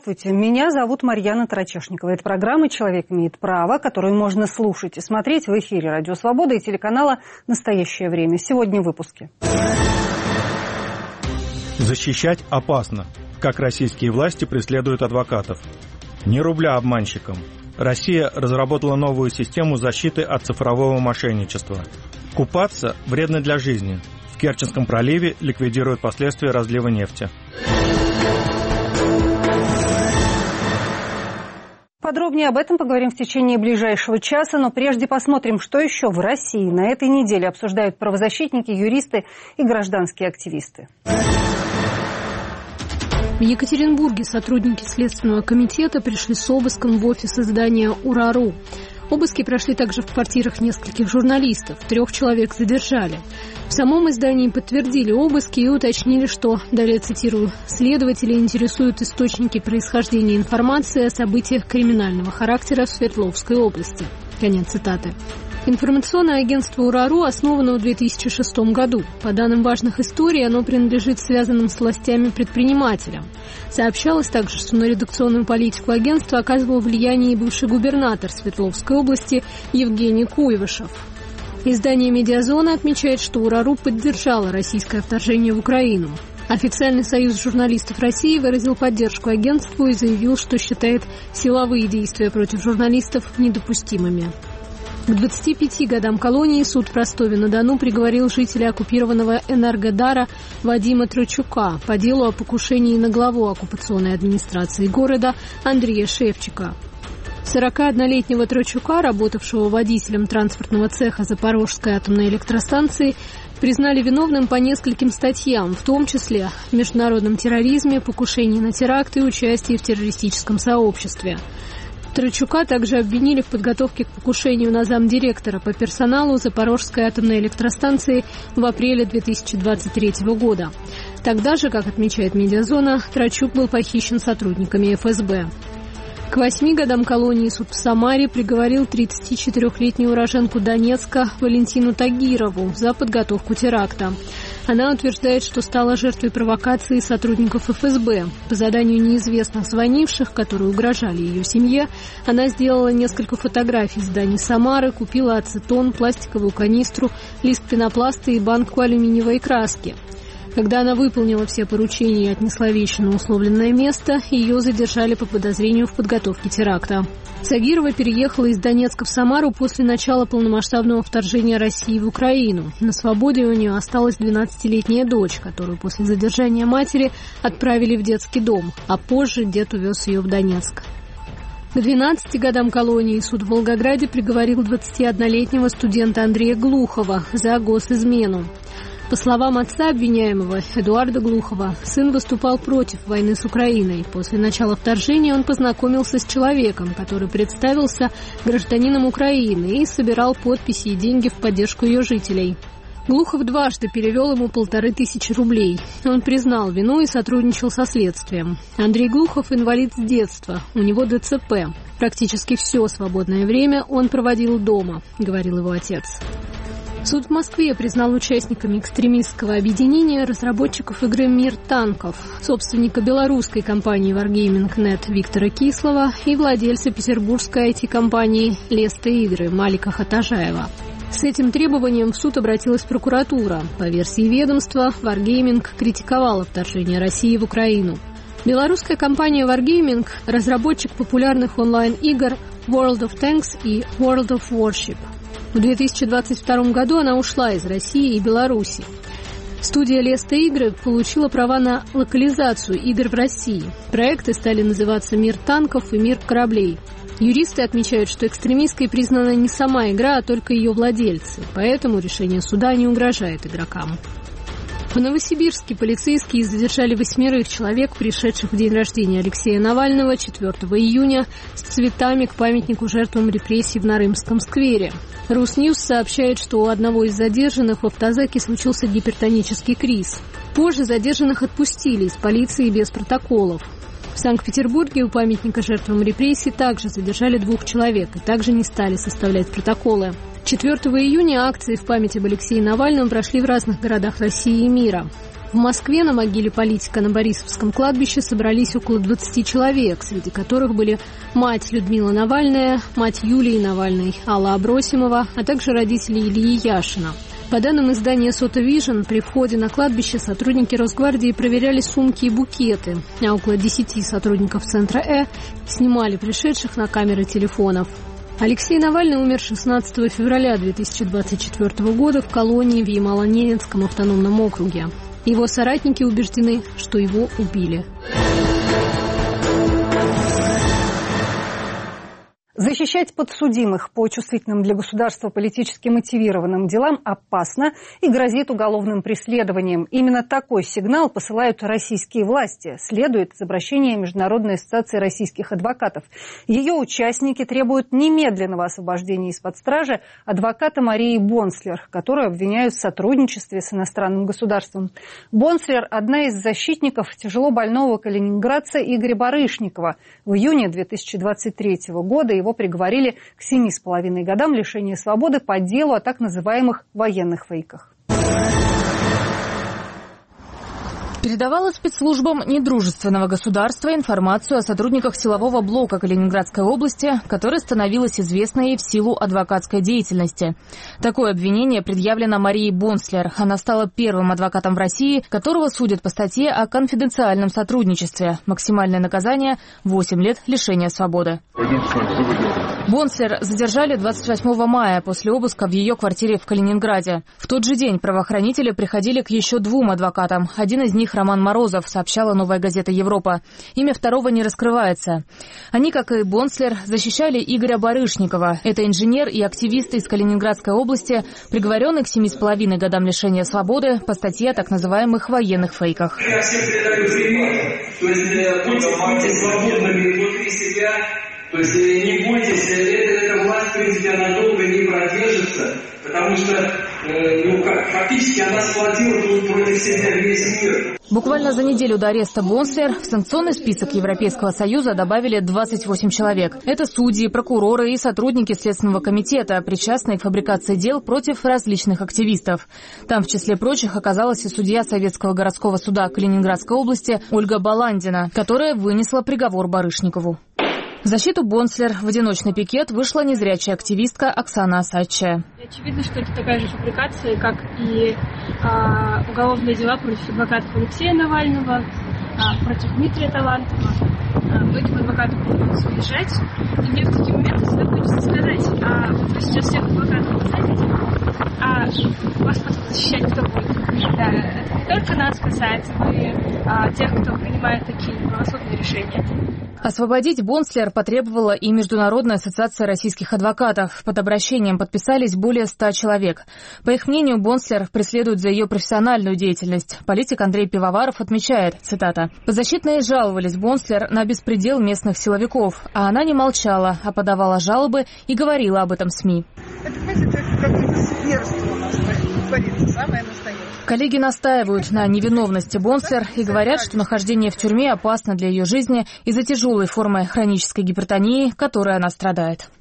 Здравствуйте, меня зовут Марьяна Тарачешникова. Это программа «Человек имеет право», которую можно слушать и смотреть в эфире «Радио Свобода» и телеканала «Настоящее время». Сегодня в выпуске. Защищать опасно. Как российские власти преследуют адвокатов. Ни рубля обманщикам. Россия разработала новую систему защиты от цифрового мошенничества. Купаться вредно для жизни. В Керченском проливе ликвидируют последствия разлива нефти. Подробнее об этом поговорим в течение ближайшего часа, но прежде посмотрим, что еще в России на этой неделе обсуждают правозащитники, юристы и гражданские активисты. В Екатеринбурге сотрудники Следственного комитета пришли с обыском в офис издания «Ура.ру». Обыски прошли также в квартирах нескольких журналистов. 3 человек задержали. В самом издании подтвердили обыски и уточнили, что, далее цитирую, «следователи интересуют источники происхождения информации о событиях криминального характера в Свердловской области». Конец цитаты. Информационное агентство «Ура.ру» основано в 2006 году. По данным важных историй, оно принадлежит связанным с властями предпринимателям. Сообщалось также, что на редакционную политику агентства оказывал влияние и бывший губернатор Свердловской области Евгений Куйвышев. Издание «Медиазона» отмечает, что «Ура.ру» поддержало российское вторжение в Украину. Официальный союз журналистов России выразил поддержку агентству и заявил, что считает силовые действия против журналистов недопустимыми. К 25 годам колонии суд в Ростове-на-Дону приговорил жителя оккупированного Энергодара Вадима Трачука по делу о покушении на главу оккупационной администрации города Андрея Шевчика. 41-летнего Трачука, работавшего водителем транспортного цеха Запорожской атомной электростанции, признали виновным по нескольким статьям, в том числе в международном терроризме, покушении на теракты и участии в террористическом сообществе. Трачука также обвинили в подготовке к покушению на замдиректора по персоналу Запорожской атомной электростанции в апреле 2023 года. Тогда же, как отмечает «Медиазона», Трачук был похищен сотрудниками ФСБ. К 8 годам колонии суд в Самаре приговорил 34-летнюю уроженку Донецка Валентину Тагирову за подготовку теракта. Она утверждает, что стала жертвой провокации сотрудников ФСБ. По заданию неизвестных звонивших, которые угрожали ее семье, она сделала несколько фотографий зданий Самары, купила ацетон, пластиковую канистру, лист пенопласта и банку алюминиевой краски. Когда она выполнила все поручения и отнесла вещи на условленное место, ее задержали по подозрению в подготовке теракта. Тагирова переехала из Донецка в Самару после начала полномасштабного вторжения России в Украину. На свободе у нее осталась 12-летняя дочь, которую после задержания матери отправили в детский дом, а позже дед увез ее в Донецк. К 12 годам колонии суд в Волгограде приговорил 21-летнего студента Андрея Глухова за госизмену. По словам отца обвиняемого, Эдуарда Глухова, сын выступал против войны с Украиной. После начала вторжения он познакомился с человеком, который представился гражданином Украины и собирал подписи и деньги в поддержку ее жителей. Глухов дважды перевел ему 1500 рублей. Он признал вину и сотрудничал со следствием. Андрей Глухов инвалид с детства, у него ДЦП. Практически все свободное время он проводил дома, говорил его отец. Суд в Москве признал участниками экстремистского объединения разработчиков игры «Мир танков», собственника белорусской компании Wargaming.net Виктора Кислова и владельца петербургской IT-компании «Леста Игры» Малика Хатажаева. С этим требованием в суд обратилась прокуратура. По версии ведомства, Wargaming критиковала вторжение России в Украину. Белорусская компания Wargaming – разработчик популярных онлайн-игр World of Tanks и World of Warship. В 2022 году она ушла из России и Беларуси. Студия «Леста Игры» получила права на локализацию игр в России. Проекты стали называться «Мир танков» и «Мир кораблей». Юристы отмечают, что экстремистской признана не сама игра, а только ее владельцы. Поэтому решение суда не угрожает игрокам. В Новосибирске полицейские задержали 8 человек, пришедших в день рождения Алексея Навального 4 июня с цветами к памятнику жертвам репрессий в Нарымском сквере. Русньюз сообщает, что у одного из задержанных в автозаке случился гипертонический криз. Позже задержанных отпустили из полиции без протоколов. В Санкт-Петербурге у памятника жертвам репрессий также задержали 2 человек и также не стали составлять протоколы. 4 июня акции в память об Алексее Навальном прошли в разных городах России и мира. В Москве на могиле политика на Борисовском кладбище собрались около 20 человек, среди которых были мать Людмила Навальная, мать Юлии Навальной, Алла Абросимова, а также родители Ильи Яшина. По данным издания «Сота Вижн», при входе на кладбище сотрудники Росгвардии проверяли сумки и букеты, а около 10 сотрудников Центра снимали пришедших на камеры телефонов. Алексей Навальный умер 16 февраля 2024 года в колонии в Ямало-Ненецком автономном округе. Его соратники убеждены, что его убили. Защищать подсудимых по чувствительным для государства политически мотивированным делам опасно и грозит уголовным преследованием. Именно такой сигнал посылают российские власти, следует из обращения Международной ассоциации российских адвокатов. Ее участники требуют немедленного освобождения из-под стражи адвоката Марии Бонслер, которую обвиняют в сотрудничестве с иностранным государством. Бонслер – одна из защитников тяжело больного калининградца Игоря Барышникова. В июне 2023 года его приговорили к 7,5 годам лишения свободы по делу о так называемых военных фейках. Передавала спецслужбам недружественного государства информацию о сотрудниках силового блока Калининградской области, которая становилась известной в силу адвокатской деятельности. Такое обвинение предъявлено Марии Бонслер. Она стала первым адвокатом в России, которого судят по статье о конфиденциальном сотрудничестве. Максимальное наказание – 8 лет лишения свободы. Бонслер задержали 28 мая после обыска в ее квартире в Калининграде. В тот же день правоохранители приходили к еще 2 адвокатам. Один из них Роман Морозов, сообщала «Новая газета Европа». Имя второго не раскрывается. Они, как и Бонслер, защищали Игоря Барышникова. Это инженер и активист из Калининградской области, приговоренный к 7,5 годам лишения свободы по статье о так называемых военных фейках. Я всем передаю привет. То есть будьте свободными внутри себя. То есть не бойтесь, эта власть, в принципе, она долго не продержится, потому что фактически она схватила тут против себя весь мир. Буквально за неделю до ареста Бонслер в санкционный список Европейского Союза добавили 28 человек. Это судьи, прокуроры и сотрудники Следственного комитета, причастные к фабрикации дел против различных активистов. Там, в числе прочих, оказалась и судья Советского городского суда Калининградской области Ольга Баландина, которая вынесла приговор Барышникову. В защиту Бонслер в одиночный пикет вышла незрячая активистка Оксана Осадчая. Очевидно, что это такая же фабрикация, как и уголовные дела против адвокатов Алексея Навального, против Дмитрия Талантова. Этим адвокатам придется уезжать. И мне в такие моменты всегда хочется сказать, вы сейчас всех адвокатов посадите, вас потом защищать кто будет? Да, это не только нас касается, но и тех, кто принимает такие правосудные решения. Освободить Бонслер потребовала и Международная ассоциация российских адвокатов. Под обращением подписались более 100 человек. По их мнению, Бонслер преследует за ее профессиональную деятельность. Политик Андрей Пивоваров отмечает, цитата, «Подзащитные жаловались Бонслер на беспредел местных силовиков, а она не молчала, а подавала жалобы и говорила об этом СМИ». Это, понимаете, какое-то зверство у нас творится, самое настоящее. Коллеги настаивают на невиновности Бонслер и говорят, что нахождение в тюрьме опасно для ее жизни из-за тяжелой формы хронической гипертонии, которой она страдает.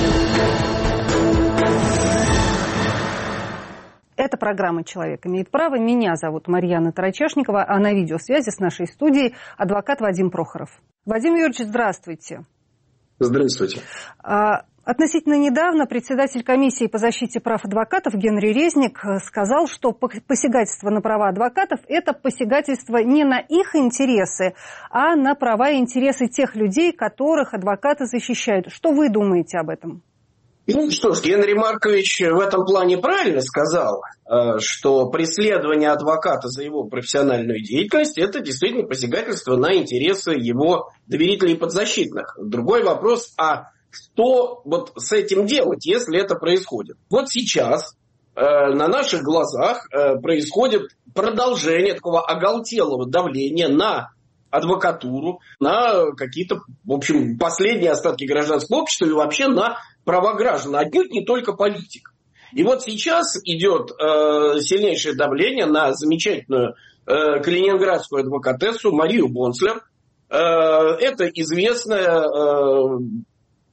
Это программа «Человек имеет право». Меня зовут Марьяна Тарачешникова, а на видеосвязи с нашей студией адвокат Вадим Прохоров. Вадим Юрьевич, здравствуйте. Здравствуйте. Относительно недавно председатель комиссии по защите прав адвокатов Генри Резник сказал, что посягательство на права адвокатов – это посягательство не на их интересы, а на права и интересы тех людей, которых адвокаты защищают. Что вы думаете об этом? Ну что ж, Генри Маркович в этом плане правильно сказал, что преследование адвоката за его профессиональную деятельность – это действительно посягательство на интересы его доверителей и подзащитных. Другой вопрос, что вот с этим делать, если это происходит? Вот сейчас на наших глазах происходит продолжение такого оголтелого давления на адвокатуру, на какие-то, в общем, последние остатки гражданского общества и вообще на права граждан, отнюдь не только политик. И вот сейчас идет сильнейшее давление на замечательную калининградскую адвокатессу Марию Бонслер. Это известная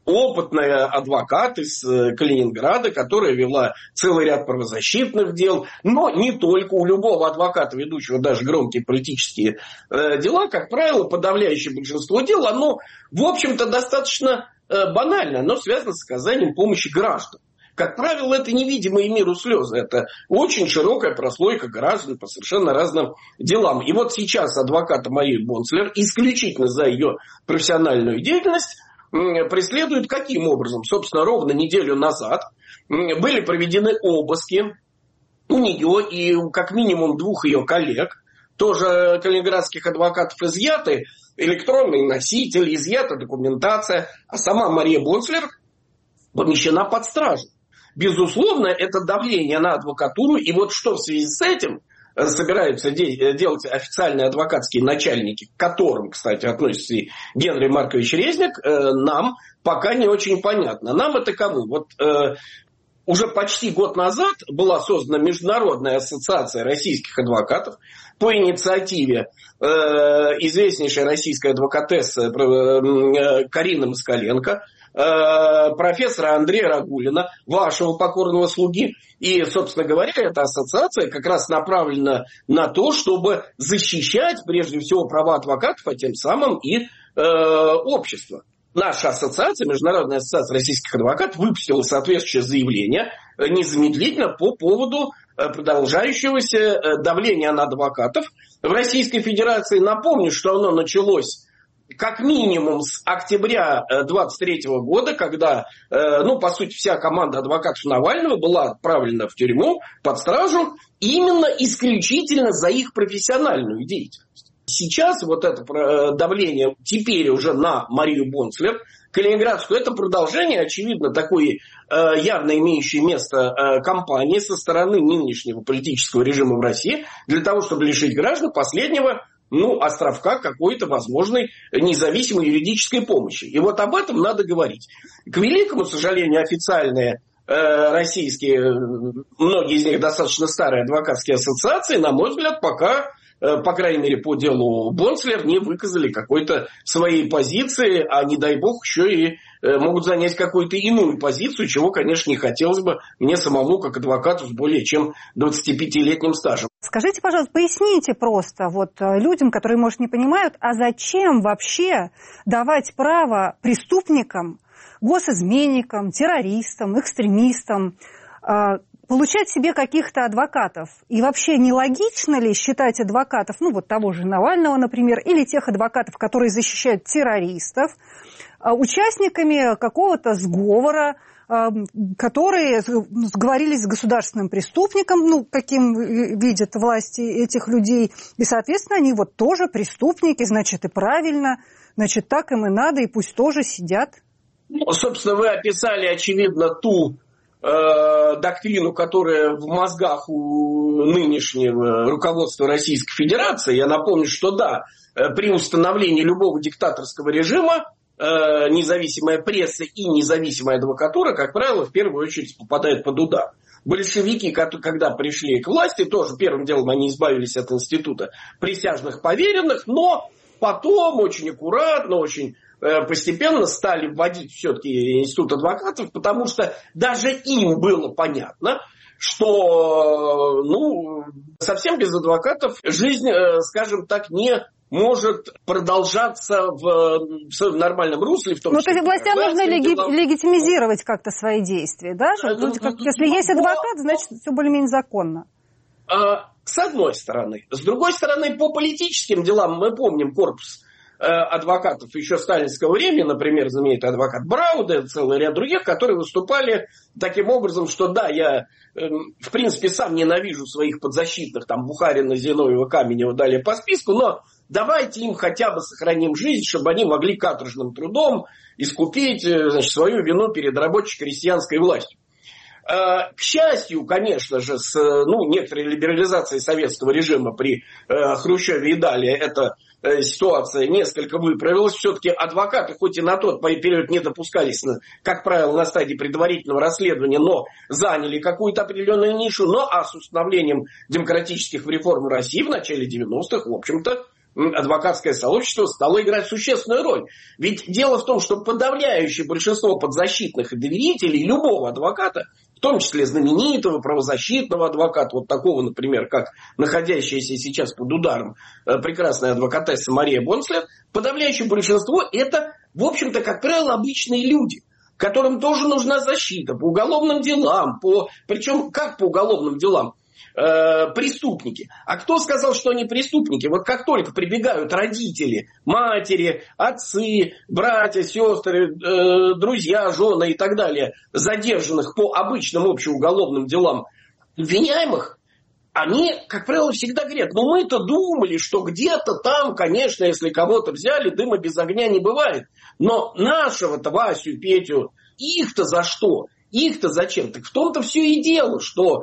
опытная адвокат из Калининграда, которая вела целый ряд правозащитных дел, но не только. У любого адвоката, ведущего даже громкие политические дела, как правило, подавляющее большинство дел, оно, в общем-то, достаточно банально, оно связано с оказанием помощи гражданам. Как правило, это невидимые миру слезы. Это очень широкая прослойка граждан по совершенно разным делам. И вот сейчас адвоката Марию Бонслер исключительно за ее профессиональную деятельность преследуют каким образом? Собственно, ровно неделю назад были проведены обыски у нее и как минимум 2 ее коллег, тоже калининградских адвокатов, изъяты электронный носитель, изъята документация, а сама Мария Бонслер помещена под стражу. Безусловно, это давление на адвокатуру, и вот что в связи с этим собираются делать официальные адвокатские начальники, к которым, кстати, относится и Генри Маркович Резник, нам пока не очень понятно. Нам это кому? Вот уже почти год назад была создана Международная ассоциация российских адвокатов по инициативе известнейшей российской адвокатессы Карины Москаленко, профессора Андрея Рагулина, вашего покорного слуги. И, собственно говоря, эта ассоциация как раз направлена на то, чтобы защищать, прежде всего, права адвокатов, а тем самым и общество. Наша ассоциация, Международная ассоциация российских адвокатов, выпустила соответствующее заявление незамедлительно по поводу продолжающегося давления на адвокатов в Российской Федерации. Напомню, что оно началось как минимум с октября 2023 года, когда, по сути, вся команда адвокатов Навального была отправлена в тюрьму под стражу именно исключительно за их профессиональную деятельность. Сейчас вот это давление теперь уже на Марию Бонслер, калининградскую, это продолжение, очевидно, такой явно имеющей место кампании со стороны нынешнего политического режима в России для того, чтобы лишить граждан последнего островка какой-то возможной независимой юридической помощи. И вот об этом надо говорить. К великому сожалению, официальные российские, многие из них достаточно старые адвокатские ассоциации, на мой взгляд, пока, по крайней мере, по делу Бонслер, не выказали какой-то своей позиции, а не дай бог еще и могут занять какую-то иную позицию, чего, конечно, не хотелось бы мне самому, как адвокату с более чем 25-летним стажем. Скажите, пожалуйста, поясните просто людям, которые, может, не понимают, а зачем вообще давать право преступникам, госизменникам, террористам, экстремистам получать себе каких-то адвокатов? И вообще нелогично ли считать адвокатов, того же Навального, например, или тех адвокатов, которые защищают террористов, участниками какого-то сговора, которые сговорились с государственным преступником, каким видят власти этих людей, и, соответственно, они тоже преступники, значит, и правильно, значит, так им и надо, и пусть тоже сидят. Собственно, вы описали, очевидно, ту доктрину, которая в мозгах у нынешнего руководства Российской Федерации. Я напомню, что да, при установлении любого диктаторского режима независимая пресса и независимая адвокатура, как правило, в первую очередь попадают под удар. Большевики, когда пришли к власти, тоже первым делом они избавились от института присяжных поверенных, но потом очень аккуратно, очень постепенно стали вводить все-таки институт адвокатов, потому что даже им было понятно, что совсем без адвокатов жизнь, скажем так, не может продолжаться в нормальном русле. В том числе, то есть властям нужно легитимизировать как-то свои действия, да? Если есть адвокат, значит, все более-менее законно. С одной стороны. С другой стороны, по политическим делам мы помним корпус адвокатов еще сталинского времени, например, знаменитый адвокат Брауда, целый ряд других, которые выступали таким образом, что да, я в принципе сам ненавижу своих подзащитных, Бухарина, Зиновьева, Каменева, далее по списку, но давайте им хотя бы сохраним жизнь, чтобы они могли каторжным трудом искупить свою вину перед рабоче-крестьянской властью. К счастью, конечно же, с некоторой либерализацией советского режима при Хрущеве и далее эта ситуация несколько выправилась. Все-таки адвокаты, хоть и на тот период не допускались, как правило, на стадии предварительного расследования, но заняли какую-то определенную нишу. А с установлением демократических реформ в России в начале 90-х, в общем-то, адвокатское сообщество стало играть существенную роль. Ведь дело в том, что подавляющее большинство подзащитных и доверителей любого адвоката, в том числе знаменитого правозащитного адвоката, вот такого, например, как находящаяся сейчас под ударом прекрасная адвокатесса Мария Бонслер, подавляющее большинство это, в общем-то, как правило, обычные люди, которым тоже нужна защита по уголовным делам, причем как по уголовным делам? Преступники. А кто сказал, что они преступники? Вот как только прибегают родители, матери, отцы, братья, сестры, друзья, жены и так далее, задержанных по обычным общеуголовным делам обвиняемых, они, как правило, всегда говорят, ну мы-то думали, что где-то там, конечно, если кого-то взяли, дыма без огня не бывает. Но нашего-то Васю, Петю, их-то за что? Их-то зачем? Так в том-то все и дело, что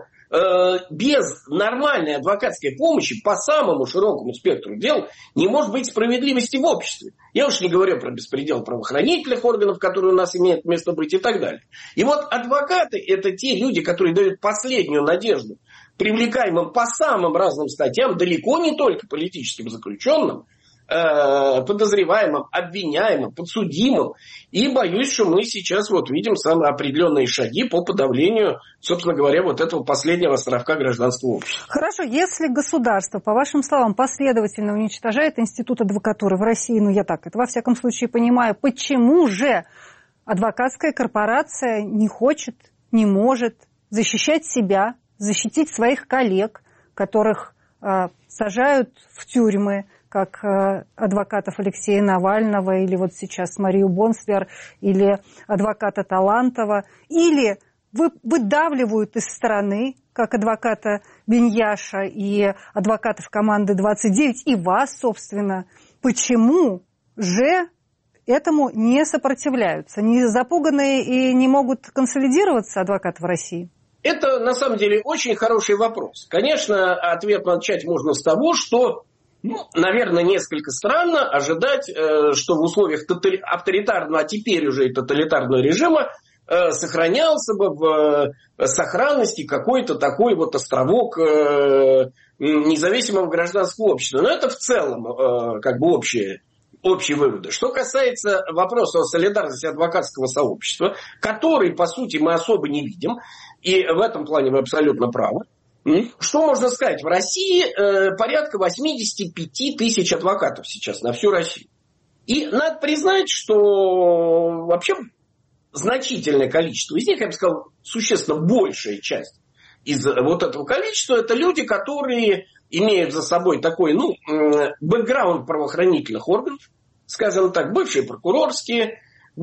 без нормальной адвокатской помощи по самому широкому спектру дел не может быть справедливости в обществе. Я уж не говорю про беспредел правоохранительных органов, которые у нас имеют место быть и так далее. И вот адвокаты – это те люди, которые дают последнюю надежду привлекаемым по самым разным статьям, далеко не только политическим заключенным, подозреваемым, обвиняемым, подсудимым. И боюсь, что мы сейчас вот видим самые определенные шаги по подавлению, собственно говоря, вот этого последнего островка гражданства общества. Хорошо, если государство, по вашим словам, последовательно уничтожает институт адвокатуры в России, ну я так это во всяком случае понимаю, почему же адвокатская корпорация не хочет, не может защищать себя, защитить своих коллег, которых сажают в тюрьмы, как адвокатов Алексея Навального, или вот сейчас Марию Бонслер, или адвоката Талантова, или выдавливают из страны, как адвоката Беньяша и адвокатов команды 29, и вас, собственно. Почему же этому не сопротивляются? Не запуганные и не могут консолидироваться адвокаты в России? Это, на самом деле, очень хороший вопрос. Конечно, ответ начать можно с того, что наверное, несколько странно ожидать, что в условиях авторитарного, а теперь уже и тоталитарного режима сохранялся бы в сохранности какой-то такой вот островок независимого гражданского общества. Но это в целом как бы общие выводы. Что касается вопроса о солидарности адвокатского сообщества, который, по сути, мы особо не видим, и в этом плане вы абсолютно правы. Что можно сказать? В России порядка 85 тысяч адвокатов сейчас на всю Россию. И надо признать, что вообще значительное количество из них, я бы сказал, существенно большая часть из вот этого количества, это люди, которые имеют за собой такой, бэкграунд правоохранительных органов, скажем так, бывшие прокурорские,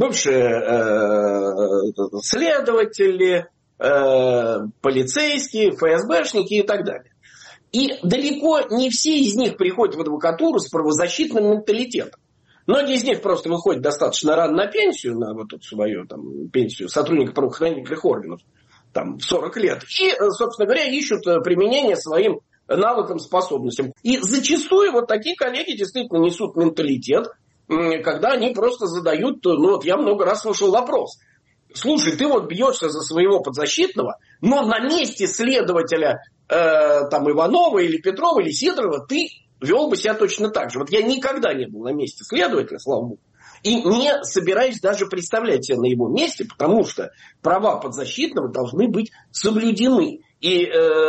бывшие следователи, полицейские, ФСБшники и так далее. И далеко не все из них приходят в адвокатуру с правозащитным менталитетом. Многие из них просто выходят достаточно рано на пенсию, на вот эту свою пенсию сотрудника правоохранительных органов, в 40 лет. И, собственно говоря, ищут применение своим навыкам, способностям. И зачастую вот такие коллеги действительно несут менталитет, когда они просто задают, я много раз слышал вопрос. Слушай, ты вот бьешься за своего подзащитного, но на месте следователя Иванова или Петрова или Сидорова ты вел бы себя точно так же. Вот я никогда не был на месте следователя, слава богу, и не собираюсь даже представлять себя на его месте, потому что права подзащитного должны быть соблюдены. И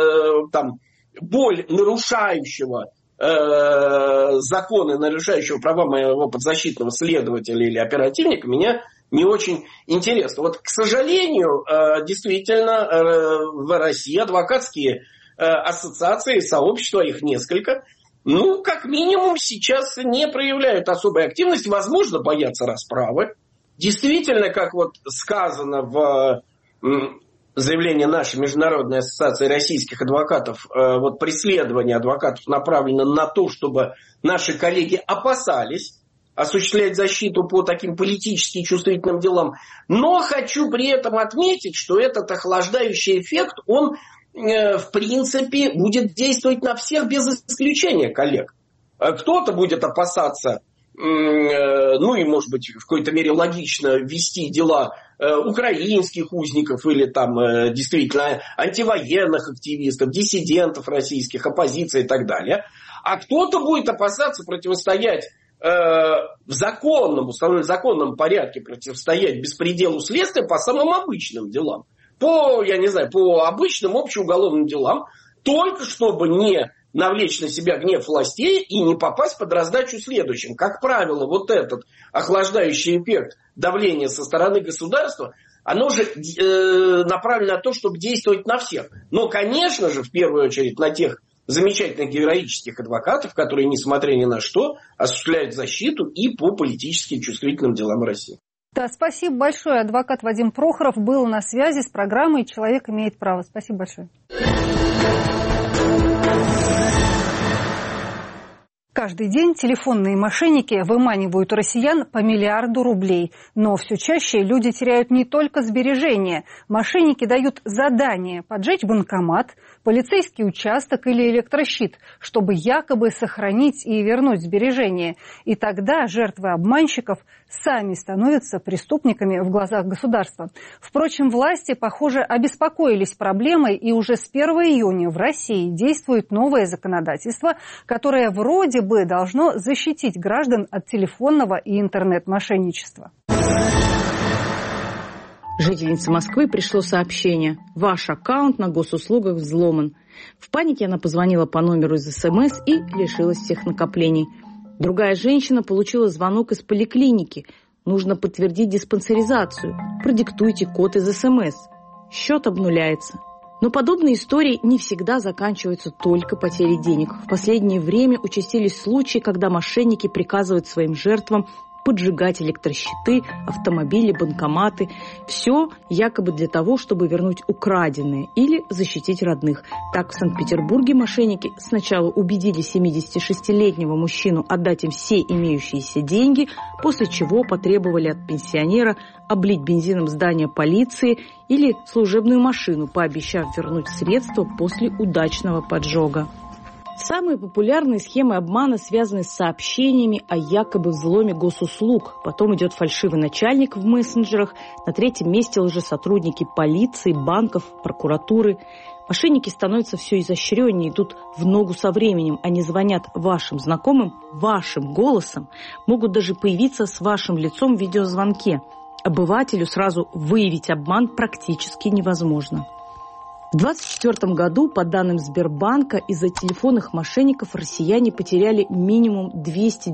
боль нарушающего законы, нарушающего права моего подзащитного следователя или оперативника меня не очень интересно. Вот, к сожалению, действительно, в России адвокатские ассоциации, сообщества, их несколько, как минимум сейчас не проявляют особой активности, возможно, боятся расправы. Действительно, как вот сказано в заявлении нашей Международной ассоциации российских адвокатов, вот преследование адвокатов направлено на то, чтобы наши коллеги опасались осуществлять защиту по таким политически чувствительным делам. Но хочу при этом отметить, что этот охлаждающий эффект, он в принципе будет действовать на всех без исключения коллег. Кто-то будет опасаться, и может быть в какой-то мере логично вести дела украинских узников или там действительно антивоенных активистов, диссидентов российских, оппозиции и так далее. А кто-то будет опасаться противостоять в законном порядке противостоять беспределу следствия по самым обычным делам. По обычным общеуголовным делам, только чтобы не навлечь на себя гнев властей и не попасть под раздачу следующим. Как правило, вот этот охлаждающий эффект давления со стороны государства, оно же направлено на то, чтобы действовать на всех. Но, конечно же, в первую очередь на тех замечательных героических адвокатов, которые, несмотря ни на что, осуществляют защиту и по политически чувствительным делам России. Да, спасибо большое. Адвокат Вадим Прохоров был на связи с программой «Человек имеет право». Спасибо большое. Каждый день телефонные мошенники выманивают у россиян по миллиарду рублей. Но все чаще люди теряют не только сбережения. Мошенники дают задание поджечь банкомат, полицейский участок или электрощит, чтобы якобы сохранить и вернуть сбережения. И тогда жертвы обманщиков сами становятся преступниками в глазах государства. Впрочем, власти, похоже, обеспокоились проблемой, и уже с 1 июня в России действует новое законодательство, которое вроде бы должно защитить граждан от телефонного и интернет-мошенничества. Жительнице Москвы пришло сообщение: «Ваш аккаунт на госуслугах взломан». В панике она позвонила по номеру из СМС и лишилась всех накоплений. Другая женщина получила звонок из поликлиники. Нужно подтвердить диспансеризацию. Продиктуйте код из СМС. Счет обнуляется. Но подобные истории не всегда заканчиваются только потерей денег. В последнее время участились случаи, когда мошенники приказывают своим жертвам поджигать электрощиты, автомобили, банкоматы. Все якобы для того, чтобы вернуть украденное или защитить родных. Так в Санкт-Петербурге мошенники сначала убедили 76-летнего мужчину отдать им все имеющиеся деньги, после чего потребовали от пенсионера облить бензином здание полиции или служебную машину, пообещав вернуть средства после удачного поджога. Самые популярные схемы обмана связаны с сообщениями о якобы взломе госуслуг. Потом идет фальшивый начальник в мессенджерах. На третьем месте лжесотрудники полиции, банков, прокуратуры. Мошенники становятся все изощреннее, идут в ногу со временем. Они звонят вашим знакомым, вашим голосом. Могут даже появиться с вашим лицом в видеозвонке. Обывателю сразу выявить обман практически невозможно. В 2024 году, по данным Сбербанка, из-за телефонных мошенников россияне потеряли минимум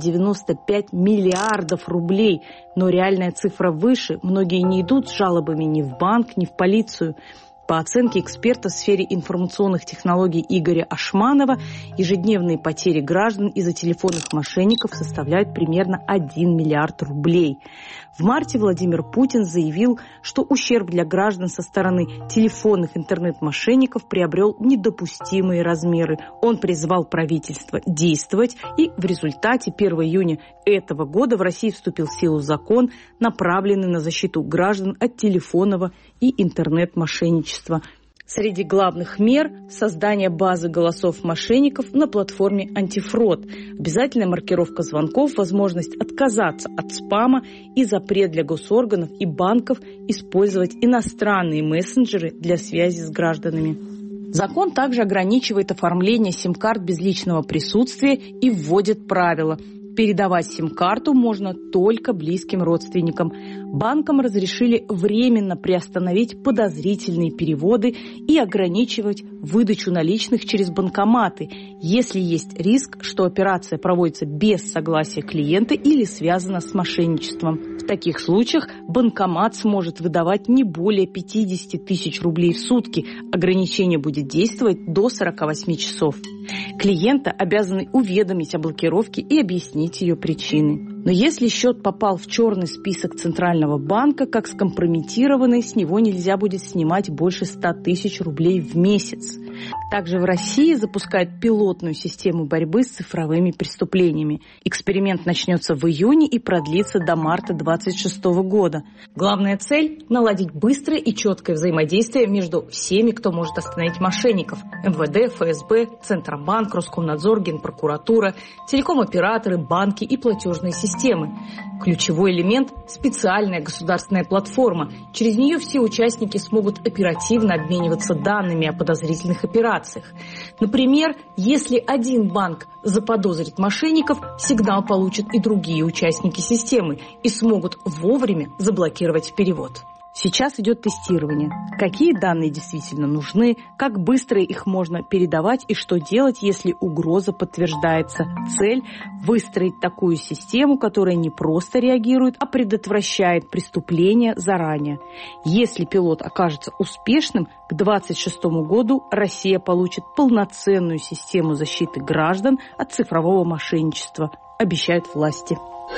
295 миллиардов рублей. Но реальная цифра выше. Многие не идут с жалобами ни в банк, ни в полицию. По оценке эксперта в сфере информационных технологий Игоря Ашманова, ежедневные потери граждан из-за телефонных мошенников составляют примерно 1 миллиард рублей. В марте Владимир Путин заявил, что ущерб для граждан со стороны телефонных интернет-мошенников приобрел недопустимые размеры. Он призвал правительство действовать, и в результате 1 июня этого года в России вступил в силу закон, направленный на защиту граждан от телефонного и интернет-мошенничества. Среди главных мер – создание базы голосов мошенников на платформе «Антифрод», обязательная маркировка звонков, возможность отказаться от спама и запрет для госорганов и банков использовать иностранные мессенджеры для связи с гражданами. Закон также ограничивает оформление сим-карт без личного присутствия и вводит правила – передавать сим-карту можно только близким родственникам. Банкам разрешили временно приостановить подозрительные переводы и ограничивать выдачу наличных через банкоматы, если есть риск, что операция проводится без согласия клиента или связана с мошенничеством. В таких случаях банкомат сможет выдавать не более 50 тысяч рублей в сутки. Ограничение будет действовать до 48 часов. Клиента обязаны уведомить о блокировке и объяснить ее причины. Но если счет попал в черный список Центрального банка, как скомпрометированный, с него нельзя будет снимать больше 100 тысяч рублей в месяц. Также в России запускают пилотную систему борьбы с цифровыми преступлениями. Эксперимент начнется в июне и продлится до марта 2026 года. Главная цель – наладить быстрое и четкое взаимодействие между всеми, кто может остановить мошенников. МВД, ФСБ, Центробанк, Роскомнадзор, Генпрокуратура, телеком-операторы, банки и платежные системы. Ключевой элемент – специальная государственная платформа. Через нее все участники смогут оперативно обмениваться данными о подозрительных операциях. Например, если один банк заподозрит мошенников, сигнал получат и другие участники системы и смогут вовремя заблокировать перевод. Сейчас идет тестирование. Какие данные действительно нужны, как быстро их можно передавать и что делать, если угроза подтверждается. Цель – выстроить такую систему, которая не просто реагирует, а предотвращает преступления заранее. Если пилот окажется успешным, к 2026 году Россия получит полноценную систему защиты граждан от цифрового мошенничества, обещают власти.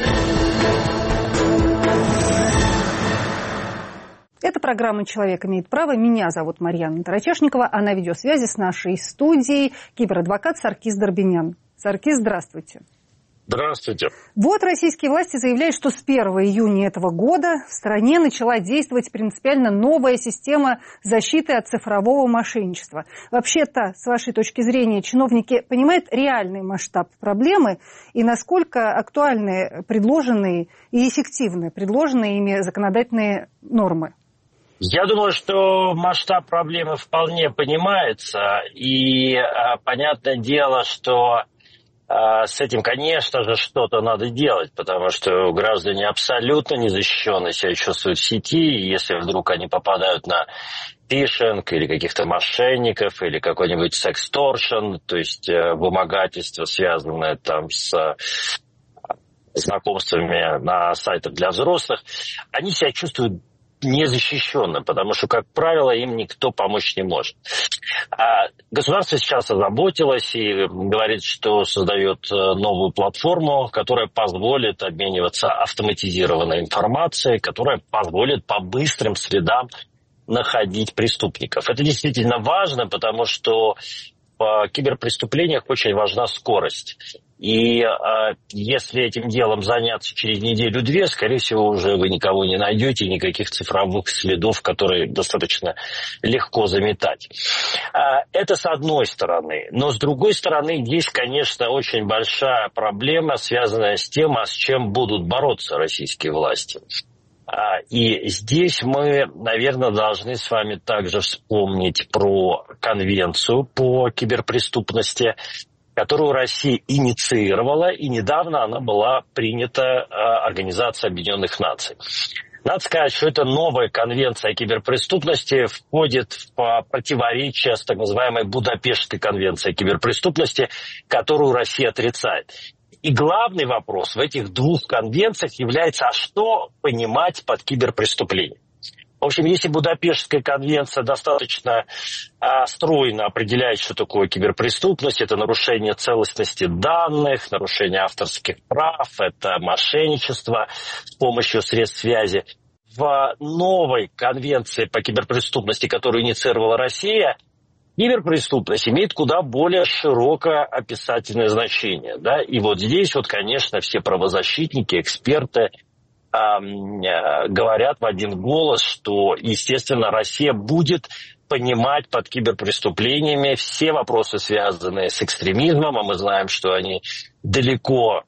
Это программа «Человек имеет право». Меня зовут Марьяна Тарачешникова, а на видеосвязи с нашей студией киберадвокат Саркис Дорбинян. Саркис, здравствуйте. Здравствуйте. Вот российские власти заявляют, что с 1 июня этого года в стране начала действовать принципиально новая система защиты от цифрового мошенничества. Вообще-то, с вашей точки зрения, чиновники понимают реальный масштаб проблемы и насколько актуальны предложенные и эффективны предложенные ими законодательные нормы? Я думаю, что масштаб проблемы вполне понимается, и понятное дело, что с этим, конечно же, что-то надо делать, потому что граждане абсолютно незащищенно себя чувствуют в сети, и если вдруг они попадают на фишинг или каких-то мошенников, или какой-нибудь сексторшн, то есть вымогательство, связанное там с знакомствами на сайтах для взрослых, они себя чувствуют незащищенно, потому что, как правило, им никто помочь не может. Государство сейчас озаботилось и говорит, что создает новую платформу, которая позволит обмениваться автоматизированной информацией, которая позволит по быстрым следам находить преступников. Это действительно важно, потому что в киберпреступлениях очень важна скорость. И если этим делом заняться через неделю-две, скорее всего, уже вы никого не найдете, никаких цифровых следов, которые достаточно легко заметать. Это с одной стороны. Но с другой стороны, есть, конечно, очень большая проблема, связанная с тем, с чем будут бороться российские власти. И здесь мы, наверное, должны с вами также вспомнить про конвенцию по киберпреступности, которую Россия инициировала, и недавно она была принята Организацией Объединенных Наций. Надо сказать, что эта новая конвенция о киберпреступности входит в противоречие с так называемой Будапештской конвенцией о киберпреступности, которую Россия отрицает. И главный вопрос в этих двух конвенциях является, а что понимать под киберпреступлением? В общем, если Будапештская конвенция достаточно стройно определяет, что такое киберпреступность, это нарушение целостности данных, нарушение авторских прав, это мошенничество с помощью средств связи. В новой конвенции по киберпреступности, которую инициировала Россия, киберпреступность имеет куда более широкое описательное значение. Да? И вот здесь, конечно, все правозащитники, эксперты говорят в один голос, что, естественно, Россия будет понимать под киберпреступлениями все вопросы, связанные с экстремизмом, а мы знаем, что они далеко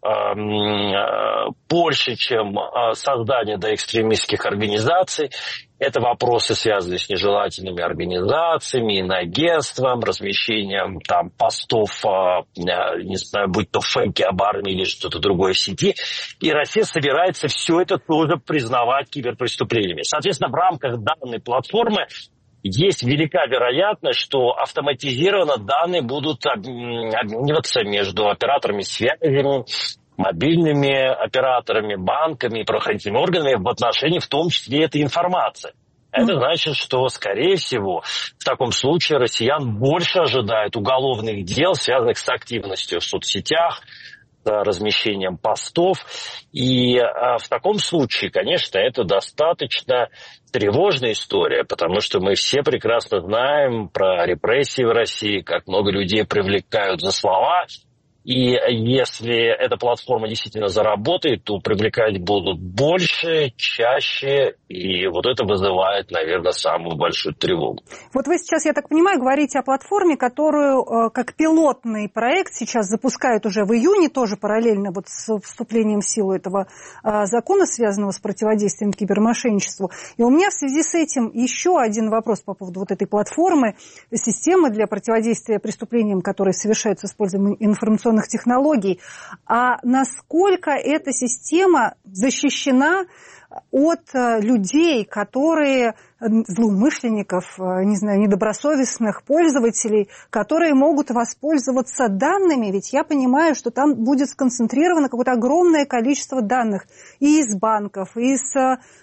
больше, чем создание экстремистских организаций. Это вопросы, связанные с нежелательными организациями, иноагентством, размещением там постов, не знаю, будь то фейки об армии или что-то другое в сети. И Россия собирается все это тоже признавать киберпреступлениями. Соответственно, в рамках данной платформы есть велика вероятность, что автоматизированно данные будут обмениваться между операторами связи, мобильными операторами, банками и правоохранительными органами в отношении в том числе этой информации. Это значит, что, скорее всего, в таком случае россиян больше ожидает уголовных дел, связанных с активностью в соцсетях, размещением постов. И в таком случае, конечно, это достаточно тревожная история, потому что мы все прекрасно знаем про репрессии в России, как много людей привлекают за слова. И если эта платформа действительно заработает, то привлекать будут больше, чаще, и вот это вызывает, наверное, самую большую тревогу. Вот вы сейчас, я так понимаю, говорите о платформе, которую как пилотный проект сейчас запускают уже в июне, тоже параллельно вот с вступлением в силу этого закона, связанного с противодействием кибермошенничеству. И у меня в связи с этим еще один вопрос по поводу вот этой платформы, системы для противодействия преступлениям, которые совершаются с использованием информационных технологий. А насколько эта система защищена от людей, которые, злоумышленников, не знаю, недобросовестных пользователей, которые могут воспользоваться данными, ведь я понимаю, что там будет сконцентрировано какое-то огромное количество данных и из банков, и из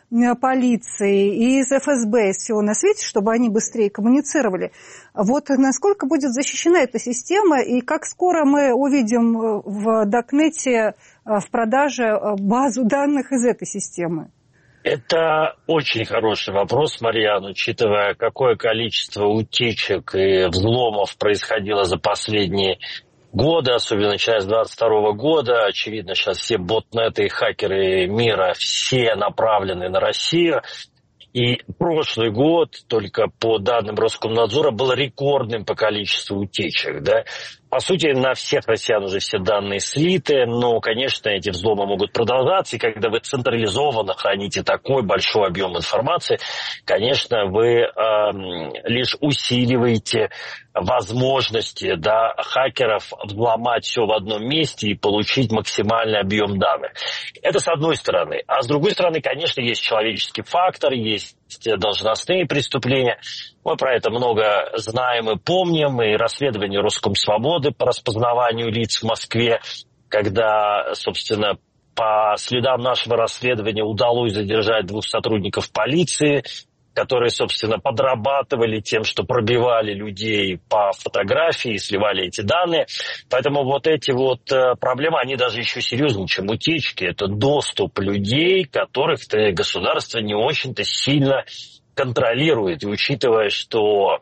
полиции, и из ФСБ, из всего на свете, чтобы они быстрее коммуницировали. Вот насколько будет защищена эта система, и как скоро мы увидим в Даркнете в продаже базу данных из этой системы? Это очень хороший вопрос, Марьян, учитывая, какое количество утечек и взломов происходило за последние годы, особенно начиная с 2022 года. Очевидно, сейчас все ботнеты и хакеры мира все направлены на Россию. И прошлый год, только по данным Роскомнадзора, был рекордным по количеству утечек. Да? По сути, на всех россиян уже все данные слиты, но, конечно, эти взломы могут продолжаться. И когда вы централизованно храните такой большой объем информации, конечно, вы лишь усиливаете возможности, да, хакеров взломать все в одном месте и получить максимальный объем данных. Это с одной стороны. А с другой стороны, конечно, есть человеческий фактор, есть должностные преступления. Мы про это много знаем и помним. И расследование Роскомсвободы по распознаванию лиц в Москве, когда, собственно, по следам нашего расследования удалось задержать 2 сотрудников полиции, которые, собственно, подрабатывали тем, что пробивали людей по фотографии и сливали эти данные. Поэтому вот эти вот проблемы, они даже еще серьезнее, чем утечки. Это доступ людей, которых государство не очень-то сильно контролирует. И учитывая, что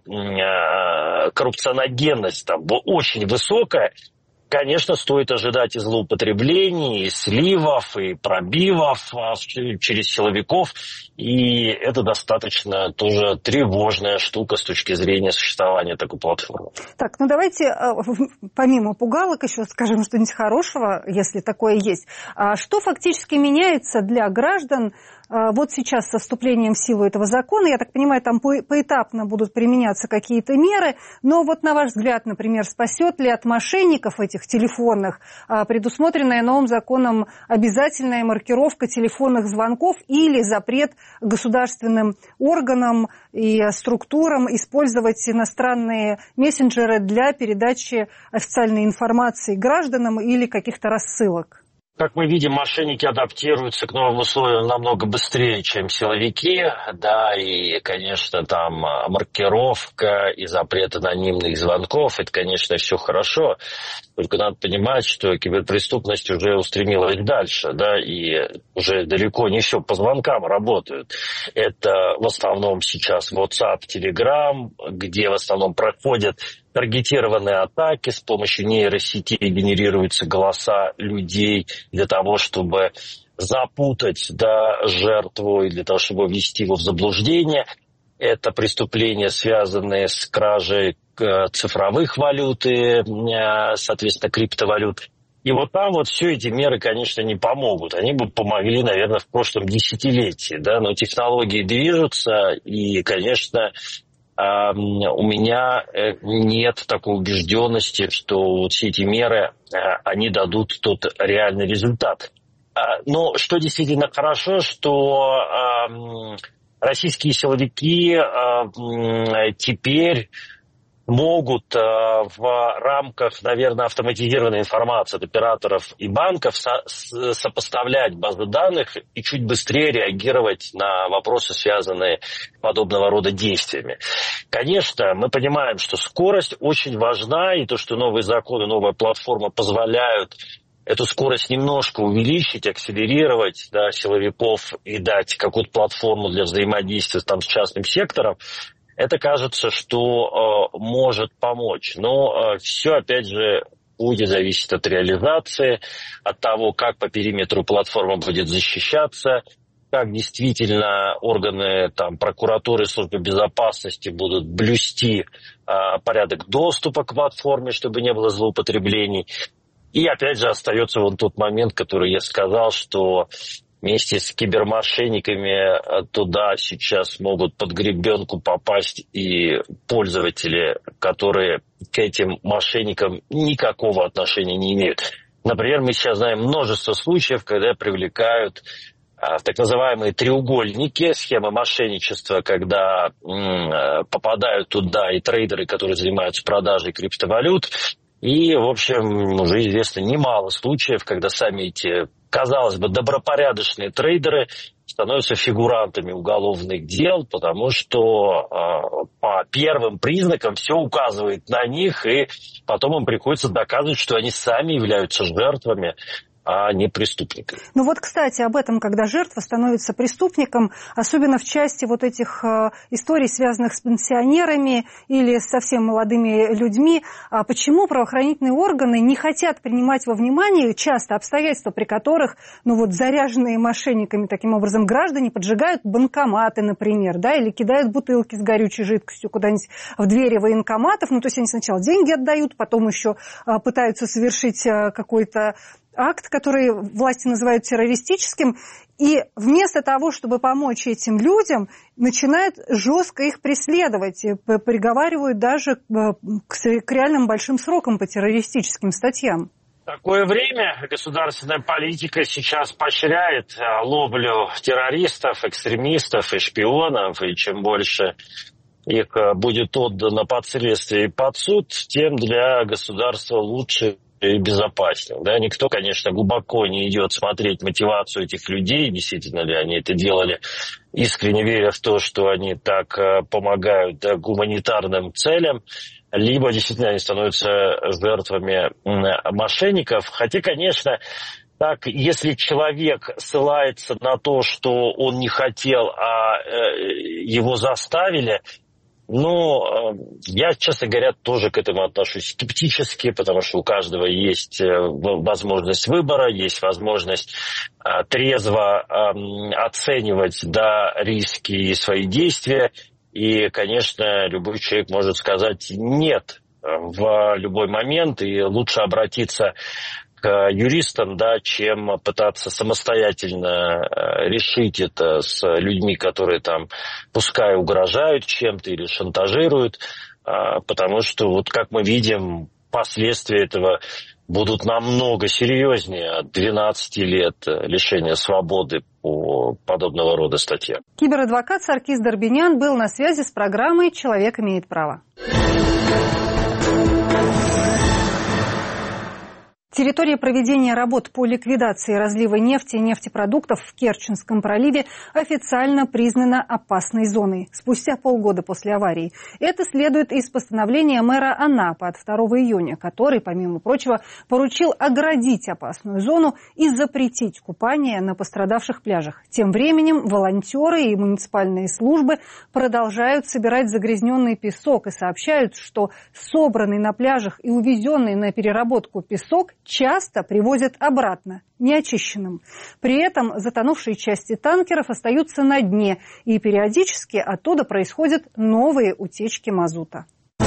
коррупционогенность там очень высокая, конечно, стоит ожидать и злоупотреблений, и сливов, и пробивов через силовиков. И это достаточно тоже тревожная штука с точки зрения существования такой платформы. Так, ну давайте помимо пугалок еще скажем что-нибудь хорошего, если такое есть. Что фактически меняется для граждан вот сейчас со вступлением в силу этого закона? Я так понимаю, там поэтапно будут применяться какие-то меры, но вот на ваш взгляд, например, спасет ли от мошенников этих телефонных предусмотренная новым законом обязательная маркировка телефонных звонков или запрет государственным органам и структурам использовать иностранные мессенджеры для передачи официальной информации гражданам или каких-то рассылок? Как мы видим, мошенники адаптируются к новым условиям намного быстрее, чем силовики, да, и, конечно, там маркировка и запрет анонимных звонков, это, конечно, все хорошо, только надо понимать, что киберпреступность уже устремилась дальше, да, и уже далеко не все по звонкам работают. Это в основном сейчас WhatsApp, Telegram, где в основном проходят таргетированные атаки, с помощью нейросетей генерируются голоса людей для того, чтобы запутать, да, жертву и для того, чтобы ввести его в заблуждение. Это преступления, связанные с кражей цифровых валют и, соответственно, криптовалют. И вот там вот все эти меры, конечно, не помогут. Они бы помогли, наверное, в прошлом десятилетии, да, но технологии движутся, и, конечно, у меня нет такой убежденности, что вот все эти меры, они дадут тот реальный результат. Но что действительно хорошо, что российские силовики теперь могут в рамках, наверное, автоматизированной информации от операторов и банков сопоставлять базы данных и чуть быстрее реагировать на вопросы, связанные с подобного рода действиями. Конечно, мы понимаем, что скорость очень важна, и то, что новые законы, новая платформа позволяют эту скорость немножко увеличить, акселерировать, да, силовиков и дать какую-то платформу для взаимодействия там, с частным сектором, это кажется, что может помочь. Но все, опять же, будет зависеть от реализации, от того, как по периметру платформа будет защищаться, как действительно органы там, прокуратуры, службы безопасности будут блюсти порядок доступа к платформе, чтобы не было злоупотреблений. И опять же остается вон тот момент, который я сказал, что вместе с кибермошенниками туда сейчас могут под гребенку попасть и пользователи, которые к этим мошенникам никакого отношения не имеют. Например, мы сейчас знаем множество случаев, когда привлекают в так называемые треугольники, схемы мошенничества, когда попадают туда и трейдеры, которые занимаются продажей криптовалют. И, в общем, уже известно немало случаев, когда сами эти, казалось бы, добропорядочные трейдеры становятся фигурантами уголовных дел, потому что по первым признакам все указывает на них, и потом им приходится доказывать, что они сами являются жертвами, а не преступниками. Ну вот, кстати, об этом, когда жертва становится преступником, особенно в части вот этих историй, связанных с пенсионерами или с совсем молодыми людьми, почему правоохранительные органы не хотят принимать во внимание часто обстоятельства, при которых, ну вот, заряженные мошенниками таким образом граждане поджигают банкоматы, например, да, или кидают бутылки с горючей жидкостью куда-нибудь в двери военкоматов, ну то есть они сначала деньги отдают, потом еще пытаются совершить какой-то акт, который власти называют террористическим, и вместо того, чтобы помочь этим людям, начинают жестко их преследовать, приговаривают даже к реальным большим срокам по террористическим статьям. В такое время государственная политика сейчас поощряет ловлю террористов, экстремистов и шпионов, и чем больше их будет отдано под следствие и под суд, тем для государства лучше и безопаснее. Да, никто, конечно, глубоко не идет смотреть мотивацию этих людей, действительно ли они это делали, искренне веря в то, что они так помогают гуманитарным целям, либо действительно они становятся жертвами мошенников. Хотя, конечно, так, если человек ссылается на то, что он не хотел, а его заставили, ну, я, честно говоря, тоже к этому отношусь скептически, потому что у каждого есть возможность выбора, есть возможность трезво оценивать, да, риски и свои действия. И, конечно, любой человек может сказать «нет» в любой момент, и лучше обратиться к юристам, да, чем пытаться самостоятельно решить это с людьми, которые там, пускай угрожают чем-то или шантажируют, потому что, вот как мы видим, последствия этого будут намного серьезнее от 12 лет лишения свободы по подобного рода статьям. Киберадвокат Саркис Дорбинян был на связи с программой «Человек имеет право». Территория проведения работ по ликвидации разлива нефти и нефтепродуктов в Керченском проливе официально признана опасной зоной спустя полгода после аварии. Это следует из постановления мэра Анапы от 2 июня, который, помимо прочего, поручил оградить опасную зону и запретить купание на пострадавших пляжах. Тем временем волонтеры и муниципальные службы продолжают собирать загрязненный песок и сообщают, что собранный на пляжах и увезенный на переработку песок часто привозят обратно, неочищенным. При этом затонувшие части танкеров остаются на дне, и периодически оттуда происходят новые утечки мазута.